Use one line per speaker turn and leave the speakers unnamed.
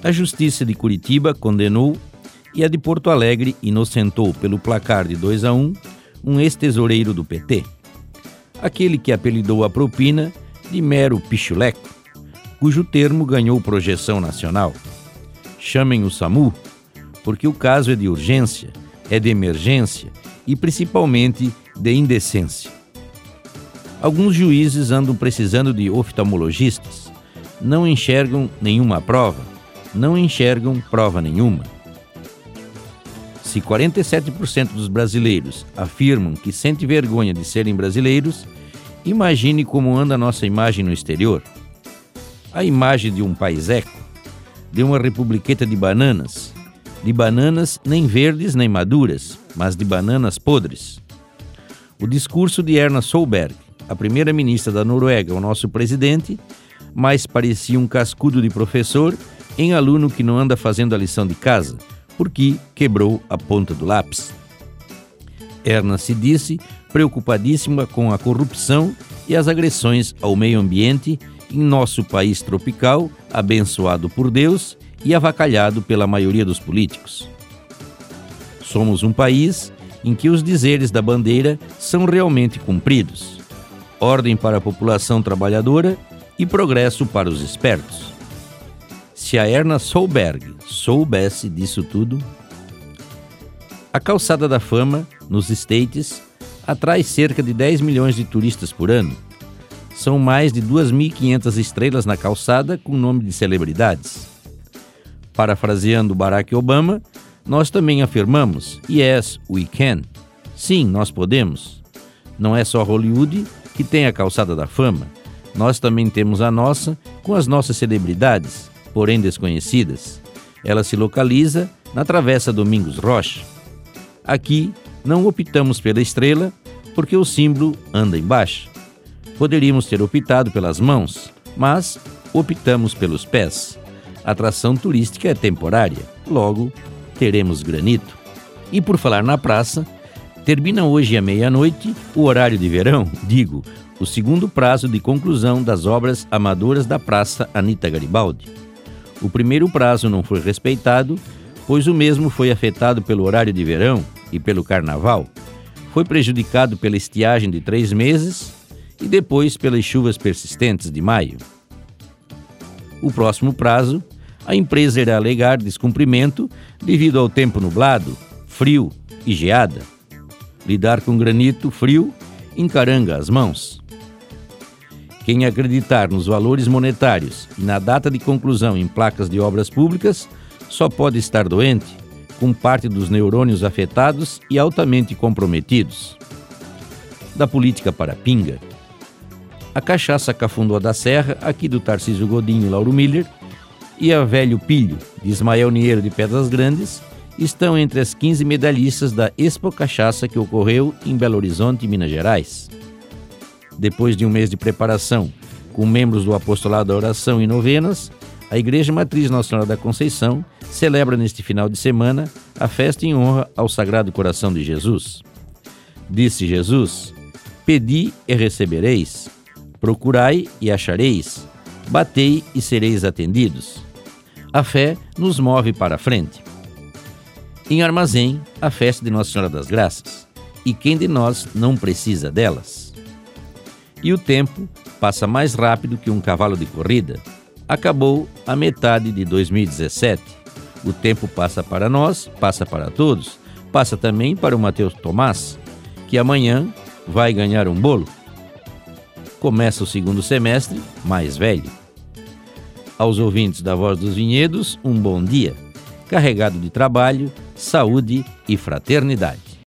A Justiça de Curitiba condenou e a de Porto Alegre inocentou pelo placar de 2-1 um ex-tesoureiro do PT. Aquele que apelidou a propina de mero pichuleco, cujo termo ganhou projeção nacional. Chamem o SAMU, porque o caso é de urgência, é de emergência e principalmente de indecência. Alguns juízes andam precisando de oftalmologistas, não enxergam nenhuma prova, não enxergam prova nenhuma. Se 47% dos brasileiros afirmam que sentem vergonha de serem brasileiros, imagine como anda a nossa imagem no exterior. A imagem de um paiseco, de uma republiqueta de bananas nem verdes nem maduras, mas de bananas podres. O discurso de Erna Solberg, a primeira-ministra da Noruega, ao nosso presidente, mais parecia um cascudo de professor em aluno que não anda fazendo a lição de casa, porque quebrou a ponta do lápis. Erna se disse preocupadíssima com a corrupção e as agressões ao meio ambiente em nosso país tropical, abençoado por Deus e avacalhado pela maioria dos políticos. Somos um país em que os dizeres da bandeira são realmente cumpridos. Ordem para a população trabalhadora e progresso para os espertos. Se a Erna Solberg soubesse disso tudo... A Calçada da Fama, nos States, atrai cerca de 10 milhões de turistas por ano. São mais de 2.500 estrelas na calçada com nome de celebridades. Parafraseando Barack Obama, nós também afirmamos, yes, we can. Sim, nós podemos. Não é só Hollywood que tem a Calçada da Fama. Nós também temos a nossa, com as nossas celebridades, porém desconhecidas. Ela se localiza na Travessa Domingos Rocha. Aqui não optamos pela estrela porque o símbolo anda embaixo. Poderíamos ter optado pelas mãos, mas optamos pelos pés. A atração turística é temporária, logo teremos granito. E por falar na praça, termina hoje à meia-noite o horário de verão, o segundo prazo de conclusão das obras amadoras da Praça Anita Garibaldi. O primeiro prazo não foi respeitado, pois o mesmo foi afetado pelo horário de verão e pelo carnaval. Foi prejudicado pela estiagem de 3 meses e depois pelas chuvas persistentes de maio. O próximo prazo, a empresa irá alegar descumprimento devido ao tempo nublado, frio e geada. Lidar com granito frio encaranga as mãos. Quem acreditar nos valores monetários e na data de conclusão em placas de obras públicas só pode estar doente, com parte dos neurônios afetados e altamente comprometidos. Da política para a pinga. A cachaça Cafundó da Serra, aqui do Tarcísio Godinho e Lauro Miller, e a Velho Pilho, de Ismael Niero de Pedras Grandes, estão entre as 15 medalhistas da Expo Cachaça que ocorreu em Belo Horizonte, Minas Gerais. Depois de um mês de preparação, com membros do Apostolado da Oração e novenas, a Igreja Matriz Nossa Senhora da Conceição celebra neste final de semana a festa em honra ao Sagrado Coração de Jesus. Disse Jesus: pedi e recebereis, procurai e achareis, batei e sereis atendidos. A fé nos move para a frente. Em Armazém, a festa de Nossa Senhora das Graças. E quem de nós não precisa delas? E o tempo passa mais rápido que um cavalo de corrida. Acabou a metade de 2017. O tempo passa para nós, passa para todos. Passa também para o Matheus Tomás, que amanhã vai ganhar um bolo. Começa o segundo semestre mais velho. Aos ouvintes da Voz dos Vinhedos, um bom dia, carregado de trabalho, saúde e fraternidade.